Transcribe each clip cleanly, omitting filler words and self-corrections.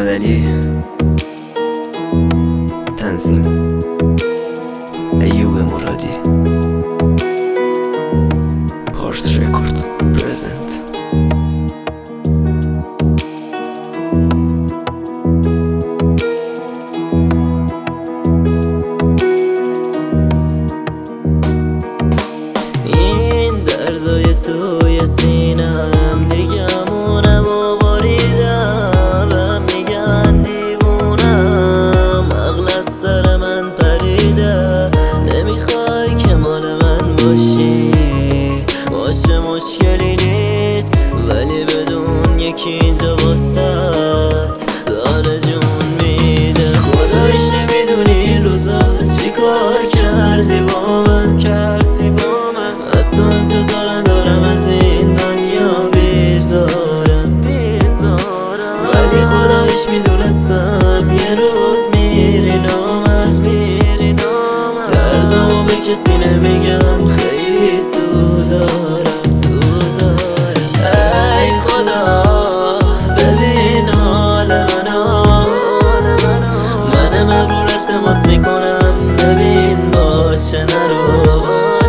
محمدعلی. تنظیم ایوب مرادی. پارس رکورد پرزنت. این دردای توی سینم دیگمونم و باریدم و میگن دیوونم، عقل از سر من پریده. نمیخوای که مال من باشی، باشه مشکلی نیست، ولی بدون یکی اینجا واسط داره جون میده. خدایش نمیدونی این روزا چی کار کردی با من، از تو انتظار دارم، از این دنیا بیزارم، ولی خدایش میدونستم یه روز میری نامرد. دردمو به کسی نمیگم، خیلی تو دارم. ای خدا ببین حال من مغرور التماس میکنم، ببین باشه نرو.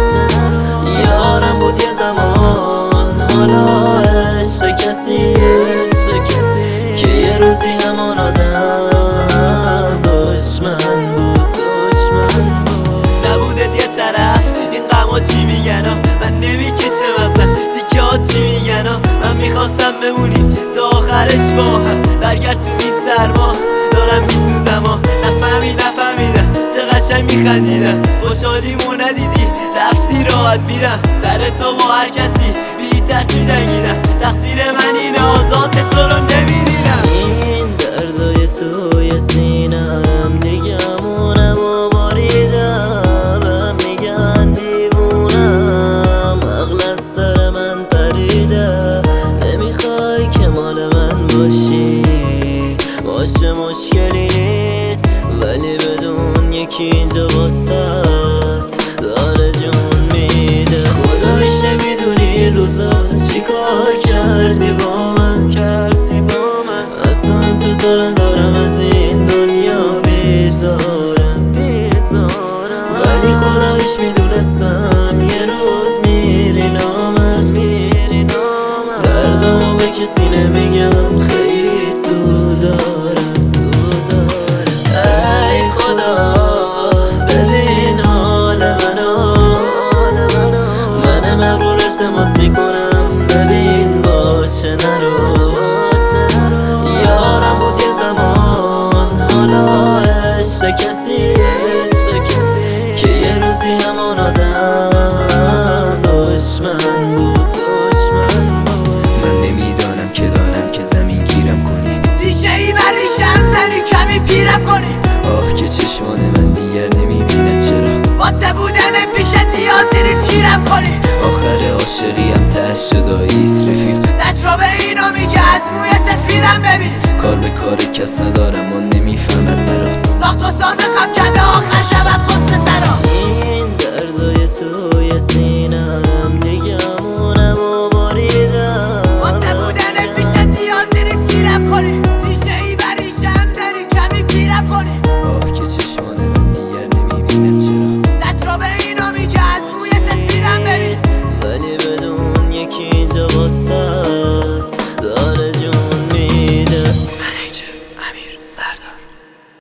یارم بود یه زمان، حالا عشق کسی که یه روزی همون آدم دشمن بود. نبودت یه طرف این غما چی میگن، من نمیکشه مغزم تیکه ها چی میگن. من میخواستم بمونیم تا آخرش با هم، برگرد تو این سرما دارم میسوزم. نفهمیدم چه قشنگ میخندیدم، خوشحالیمو ندیدی رفتی راحت میرم، سر تو با هر کسی بی ترسی جنگیدم. تقصیر من اینه آزاد تو رو نمیدیدم. این دردای توی سینم دیگمونم و باریدم و میگن دیوونم، عقل از سر من پریده. نمیخوای که مال من باشی، باشه مشکلی نیست، ولی بدون یکی اینجا واسط داره جون میده. خدایش نمیدونی این روزا چی کار کردی با من، از تو انتظار دارم، از این دنیا بیزارم، ولی خدایش میدونستم یه روز میری نامرد. دردمو به کسی نمیگم، خیلی تو دارم. ای خدا ببین حال من مغرور التماس میکنم، ببین باشه نرو. یارم بود یه زمان، حالا عشق کسی که یه روزی همون آدم دشمن بود. من نمیدانم که دانم که زمین گیرم کنی، ریشه ای و ریشم زنی کمی پیرم کنی. آه که چشمان من دیگر نمیبیند، چرا واسه بودن پیشت نیازی نیست شیرم کنی. آخر عاشقیم تهش جداییست رفیق، تجربه اینو میگه از موی سفیدم ببین. کار به کار کس ندارم و نمیفهمد مرا. ساخت و ساز غم کرده آخر شبم